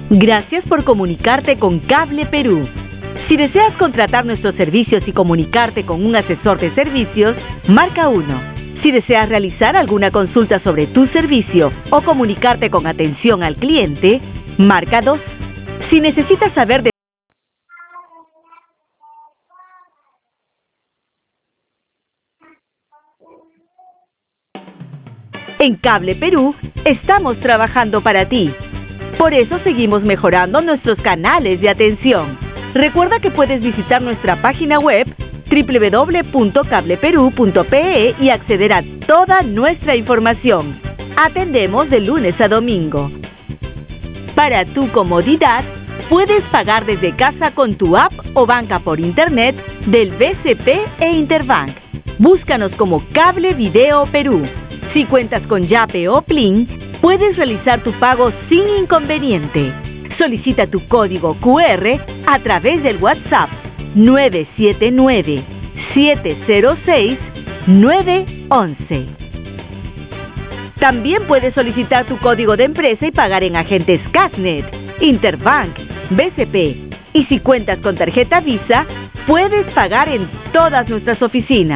Gracias por comunicarte con Cable Perú. Si deseas contratar nuestros servicios y comunicarte con un asesor de servicios, marca 1. Si deseas realizar alguna consulta sobre tu servicio o comunicarte con atención al cliente, marca 2. Si necesitas saber de En Cable Perú, estamos trabajando para ti. Por eso seguimos mejorando nuestros canales de atención. Recuerda que puedes visitar nuestra página web www.cableperu.pe y acceder a toda nuestra información. Atendemos de lunes a domingo. Para tu comodidad, puedes pagar desde casa con tu app o banca por internet del BCP e Interbank. Búscanos como Cable Video Perú. Si cuentas con Yape o Plin, puedes realizar tu pago sin inconveniente. Solicita tu código QR a través del WhatsApp 979-706-911. También puedes solicitar tu código de empresa y pagar en agentes Casnet, Interbank, BCP. Y si cuentas con tarjeta Visa, puedes pagar en todas nuestras oficinas.